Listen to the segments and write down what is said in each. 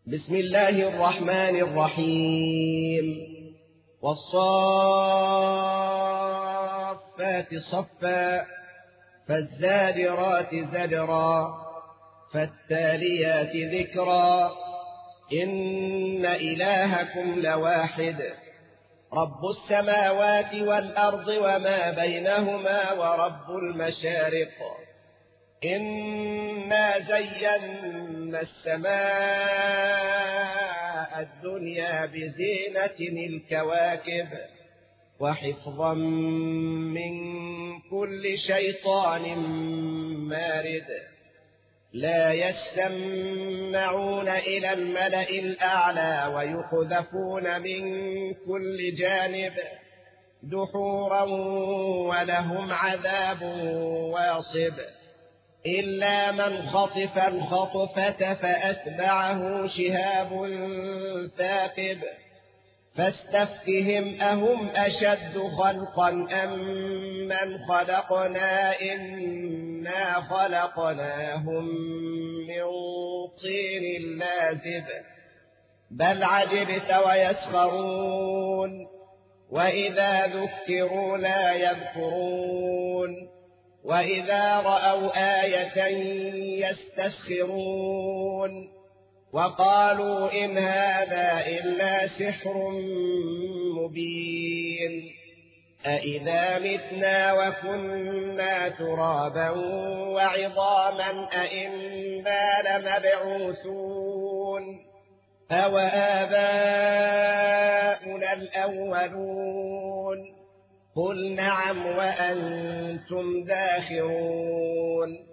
بسم الله الرحمن الرحيم والصافات صفا فالزاجرات زجرا فالتاليات ذكرا إن إلهكم لواحد رب السماوات والأرض وما بينهما ورب المشارق إنا زينا السماء الدنيا بزينة الكواكب وحفظا من كل شيطان مارد لا يسمعون إلى الملأ الأعلى ويقذفون من كل جانب دحورا ولهم عذاب واصب إلا من خطف الخطفة فأتبعه شهاب ثاقب فاستفتهم أهم أشد خلقا أم من خلقنا إنا خلقناهم من طين لازب بل عجبت ويسخرون وإذا ذكروا لا يذكرون وإذا رأوا آية يستسخرون وقالوا إن هذا إلا سحر مبين أإذا متنا وكنا ترابا وعظاما أإنا لمبعوثون أو آباؤنا الأولون قل نعم وأنتم داخرون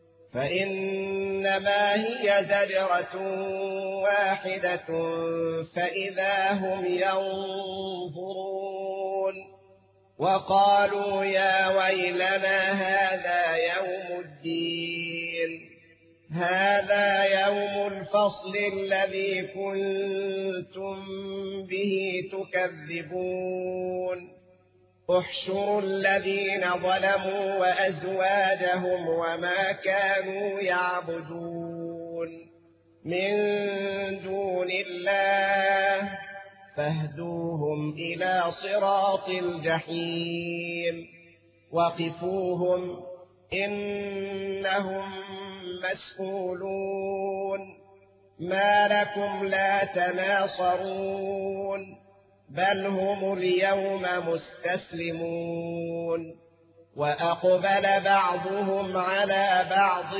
فإنما هي زجرة واحدة فإذا هم ينظرون وقالوا يا ويلنا هذا يوم الدين هذا يوم الفصل الذي كنتم به تكذبون احشروا الذين ظلموا وأزواجهم وما كانوا يعبدون من دون الله فاهدوهم إلى صراط الجحيم وقفوهم إنهم مسؤولون ما لكم لا تناصرون بل هم اليوم مستسلمون وأقبل بعضهم على بعض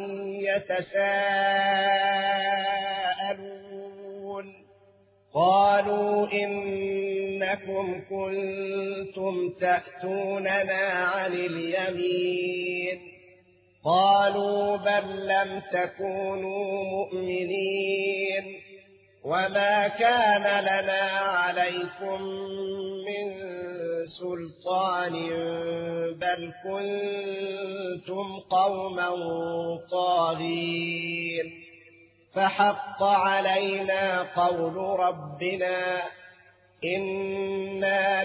يتساءلون قالوا إنكم كنتم تأتوننا عن اليمين قالوا بل لم تكونوا مؤمنين وما كان لنا عليكم من سلطان بل كنتم قوما طاغين فحق علينا قول ربنا إنا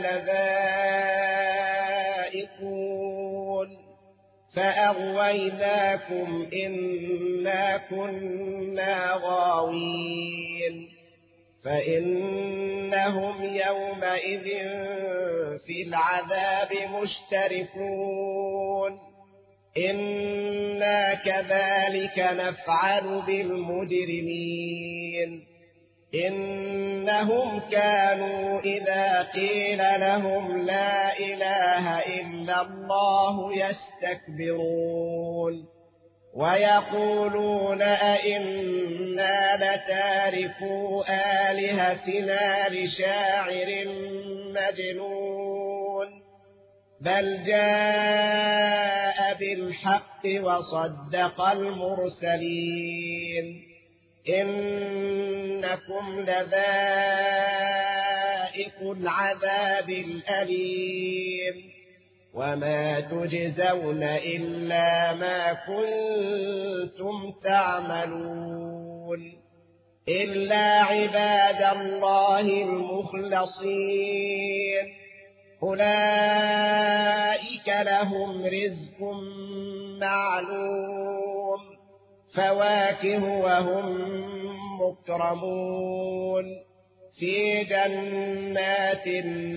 لذائقون فأغويناكم إنا كنا غاوين فإنهم يومئذ في العذاب مشتركون إنا كذلك نفعل بالمجرمين إنهم كانوا إذا قيل لهم لا إله إلا الله يستكبرون ويقولون أئنا لتاركو آلهتنا لشاعر مجنون بل جاء بالحق وصدق المرسلين إنكم لذائق العذاب الأليم وما تجزون إلا ما كنتم تعملون إلا عباد الله المخلصين أولئك لهم رزق معلوم فواكه وهم مكرمون في جنات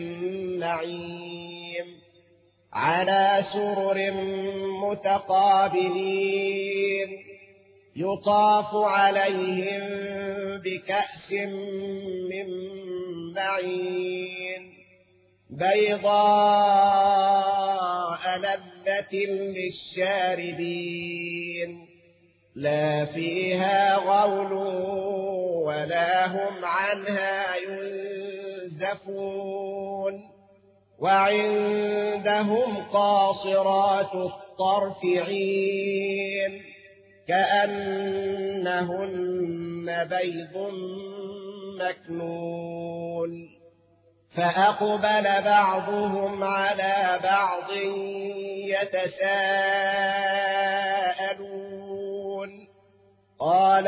النعيم على سرر متقابلين يطاف عليهم بكأس من معين بيضاء لذة للشاربين لا فيها غول ولا هم عنها ينزفون وعندهم قاصرات الطرف عين كأنهن بيض مكنون فأقبل بعضهم على بعض يتساءلون قال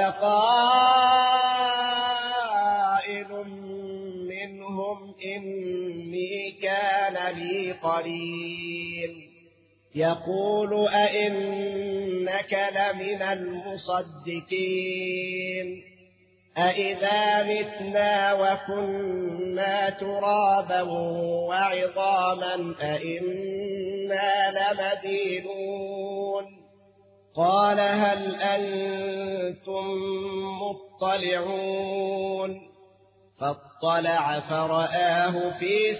قائل منهم إني كان لي قرين يقول أئنك لمن المصدقين أئذا متنا وكنا ترابا وعظاما أئنا لمدينون قال هل أنتم مطلعون فاطلع فرآه في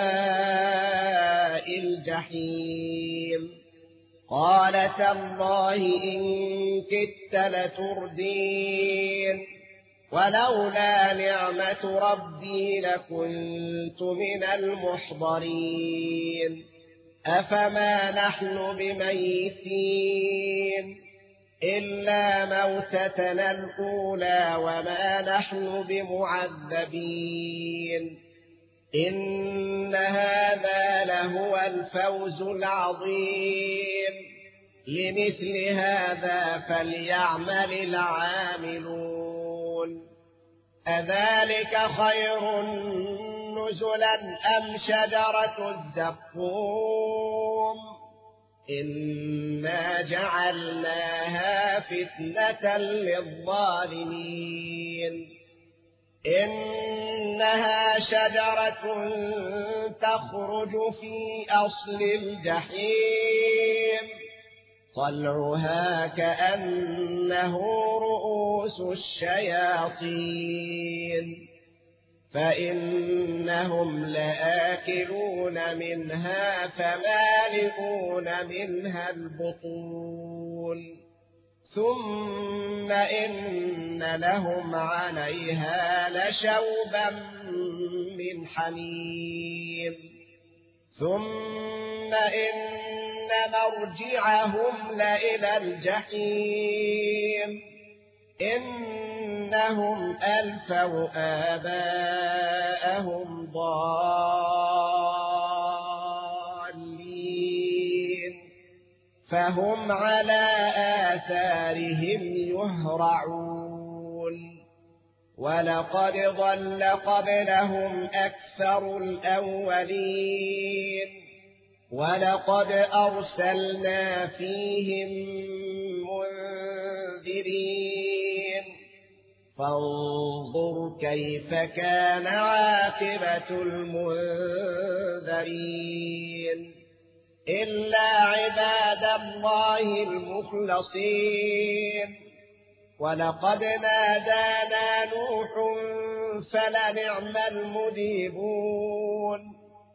سواء الجحيم قال تالله إن كدت لتردين ولولا نعمة ربي لكنت من المحضرين أفما نحن بميتين إلا موتتنا الأولى وما نحن بمعذبين إن هذا لهو الفوز العظيم لمثل هذا فليعمل العاملون أذلك خير نزلا أم شجرة الزقوم إنا جعلناها فتنة للظالمين إنها شجرة تخرج في أصل الجحيم طلعها كأنه رؤوس الشياطين فإنهم لآكلون منها فمالئون منها البطون ثم إن لهم عليها لشوبا من حميم ثم إن مرجعهم لإلى الجحيم إنهم ألفوا آباءهم ضالين فهم على آثارهم يهرعون ولقد ضل قبلهم أكثر الأولين ولقد أرسلنا فيهم منذرين فانظر كيف كان عاقبة المنذرين إلا عباد الله المخلصين ولقد نادانا نوح فلنعم المجيبون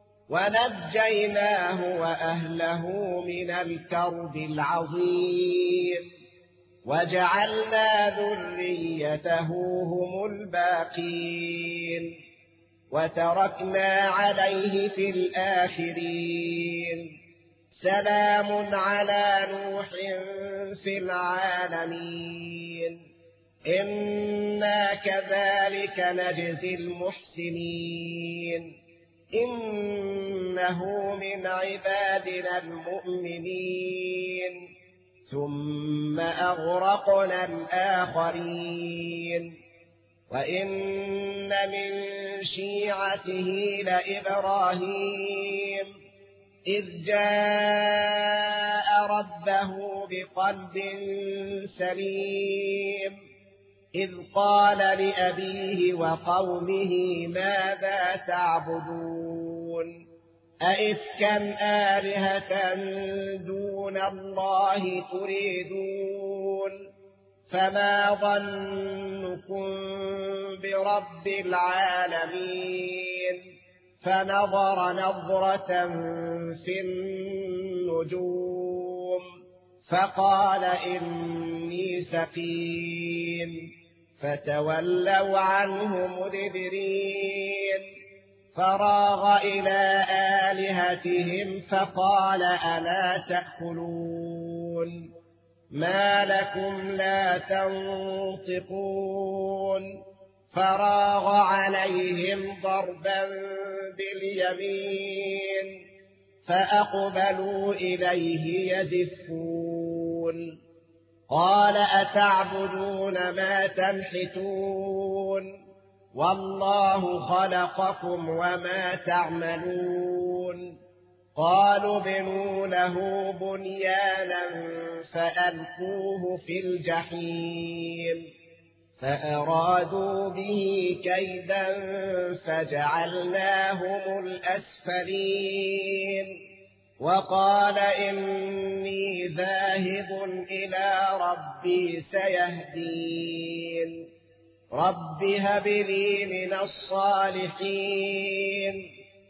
ونجيناه وأهله من الكرب العظيم وجعلنا ذريته هم الباقين وتركنا عليه في الآخرين سلام على نوح في العالمين إنا كذلك نجزي المحسنين إنه من عبادنا المؤمنين ثم أغرقنا الآخرين وإن من شيعته لإبراهيم إذ جاء ربه بقلب سليم إذ قال لأبيه وقومه ماذا تعبدون أئفكا آلهة دون الله تريدون فما ظنكم برب العالمين فنظر نظرة في النجوم فقال إني سقيم فتولوا عنه مدبرين فراغ إلى آلهتهم فقال ألا تأكلون ما لكم لا تنطقون فراغ عليهم ضربا باليمين فأقبلوا إليه يزفون قال أتعبدون ما تنحتون والله خلقكم وما تعملون قالوا ابنوا له بنيانا فألقوه في الجحيم فأرادوا به كيدا فجعلناهم الأسفلين وقال إني ذاهب إلى ربي سيهدين رب هب لي من الصالحين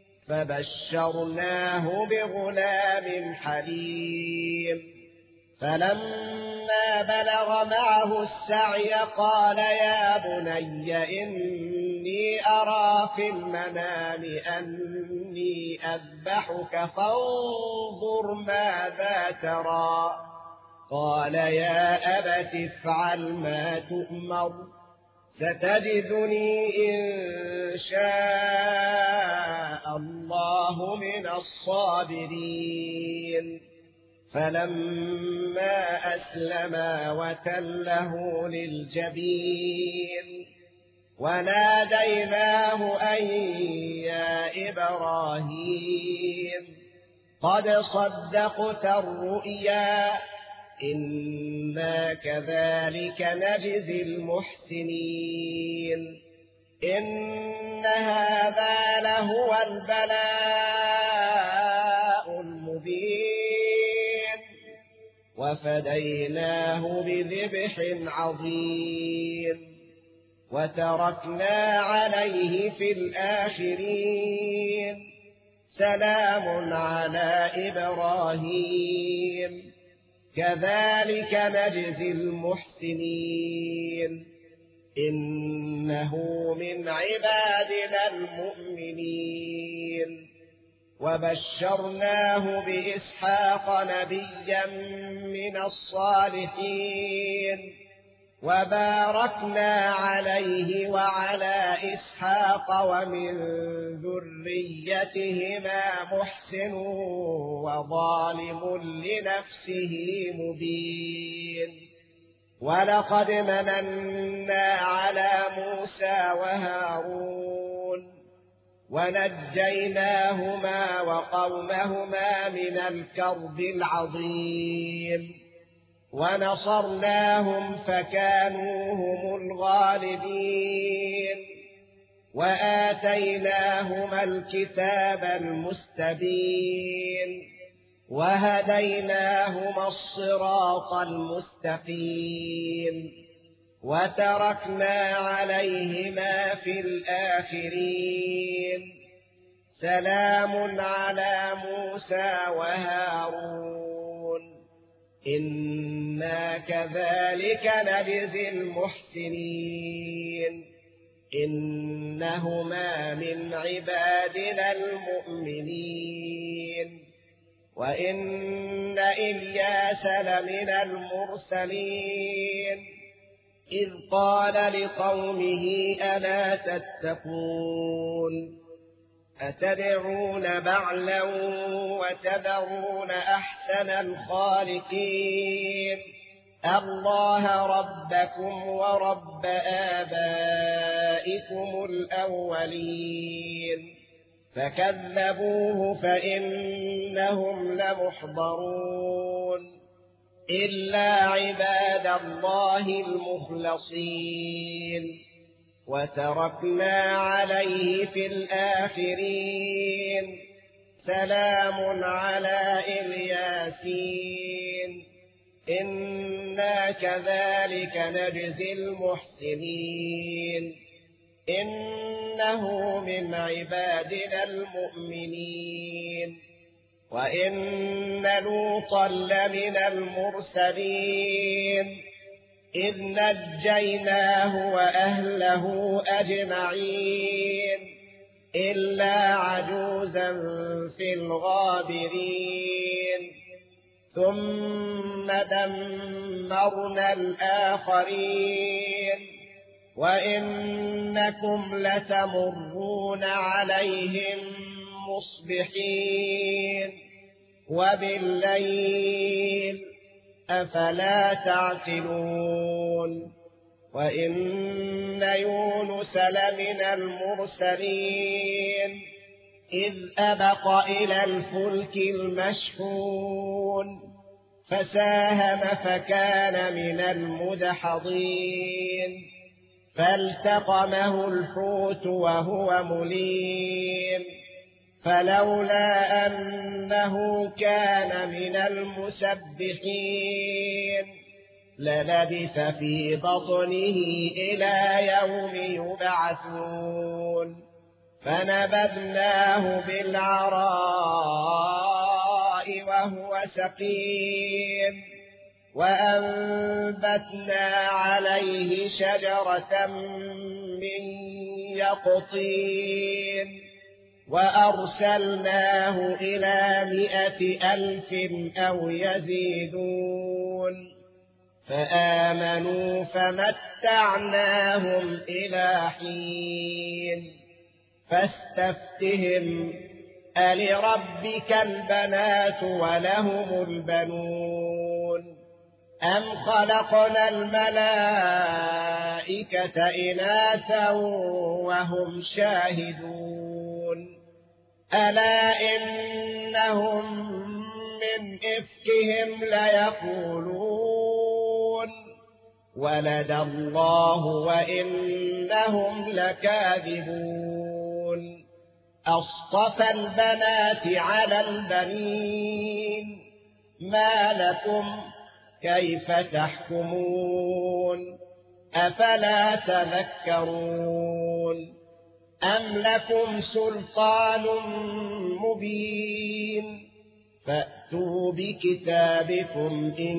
فبشرناه بغلام حليم فلما بلغ معه السعي قال يا بني إني أرى في المنام أني أذبحك فانظر ماذا ترى قال يا أبت افعل ما تؤمر ستجدني إن شاء الله من الصابرين فلما أسلما وتله للجبين وناديناه أن يا إبراهيم قد صدقت الرؤيا إنا كذلك نجزي المحسنين إن هذا لهو البلاء المبين وفديناه بذبح عظيم وتركنا عليه في الآخرين سلام على إبراهيم كذلك نجزي المحسنين إنه من عبادنا المؤمنين وبشرناه بإسحاق نبيا من الصالحين وباركنا عليه وعلى إسحاق ومن ذريتهما محسن وظالم لنفسه مبين ولقد مننا على موسى وهارون ونجيناهما وقومهما من الكرب العظيم ونصرناهم فكانوا هم الغالبين وآتيناهما الكتاب المستبين وهديناهما الصراط المستقيم وتركنا عليهما في الآخرين سلام على موسى وهارون إنا كذلك نجزي المحسنين إنهما من عبادنا المؤمنين وإن إلياس لمن المرسلين إذ قال لقومه ألا تتقون أتدعون بعلا وتذرون أحسن الخالقين الله ربكم ورب آبائكم الأولين فكذبوه فإنهم لمحضرون إلا عباد الله المخلصين وتركنا عليه في الآخرين سلام على الياسين إنا كذلك نجزي المحسنين إنه من عبادنا المؤمنين وإن لوطا لمن المرسلين إذ نجيناه وأهله أجمعين إلا عجوزا في الغابرين ثم دمرنا الآخرين وإنكم لتمرون عليهم مصبحين وبالليل أفلا تعقلون وإن يونس لمن المرسلين إذ أبق إلى الفلك المشحون فساهم فكان من المدحضين فالتقمه الحوت وهو مليم فلولا أنه كان من المسبحين للبث في بطنه إلى يوم يبعثون فنبذناه بالعراء وهو سقيم وأنبتنا عليه شجرة من يقطين وأرسلناه إلى 100,000 أو يزيدون فآمنوا فمتعناهم إلى حين فاستفتهم ألربك البنات ولهم البنون أم خلقنا الملائكة إناثا وهم شاهدون ألا إنهم من إفكهم ليقولون ولد الله وإنهم لكاذبون أصطفى البنات على البنين ما لكم كيف تحكمون أفلا تذكرون أم لكم سلطان مبين فأتوا بكتابكم إن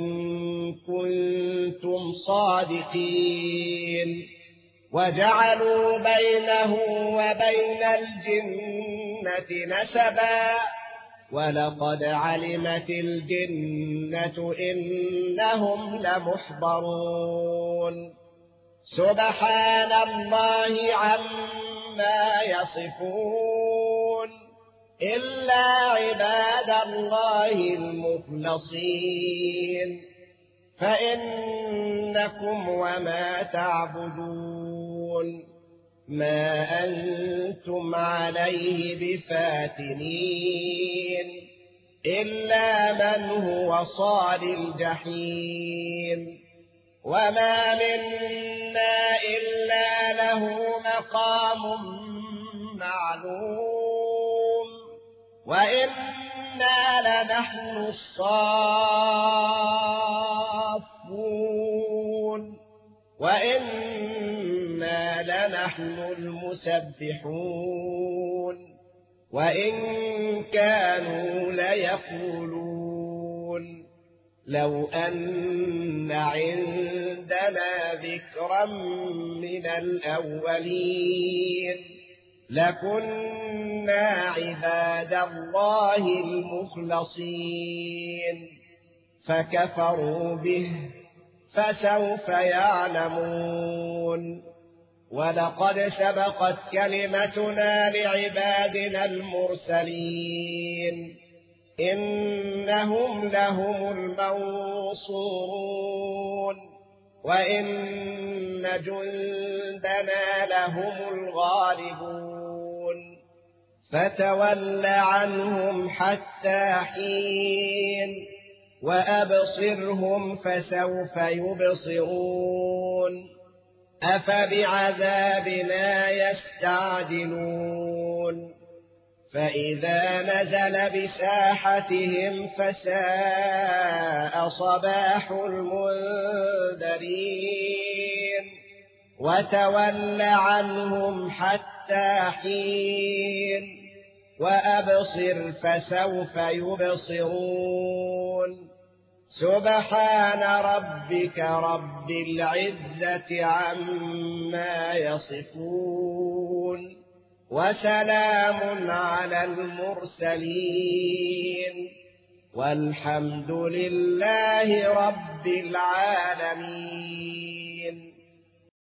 كنتم صادقين وجعلوا بينه وبين الجنة نسبا ولقد علمت الجنة إنهم لمحضرون سبحان الله عما يصفون إلا عباد الله المخلصين فإنكم وما تعبدون ما أنتم عليه بفاتنين إلا من هو صال الجحيم وما منا إلا له مقام معلوم وإنا لنحن الصافون وإنا لنحن المسبحون وإن كانوا ليقولون لو أن عندنا ذكرا من الأولين لكنا عباد الله المخلصين فكفروا به فسوف يعلمون ولقد سبقت كلمتنا لعبادنا المرسلين إنهم لهم المنصورون وإن جندنا لهم الغالبون فتول عنهم حتى حين وأبصرهم فسوف يبصرون أفبعذابنا يستعجلون فإذا نزل بساحتهم فساء صباح المنذرين وتول عنهم حتى حين وأبصر فسوف يبصرون سبحان ربك رب العزة عما يصفون وسلام على المرسلين والحمد لله رب العالمين.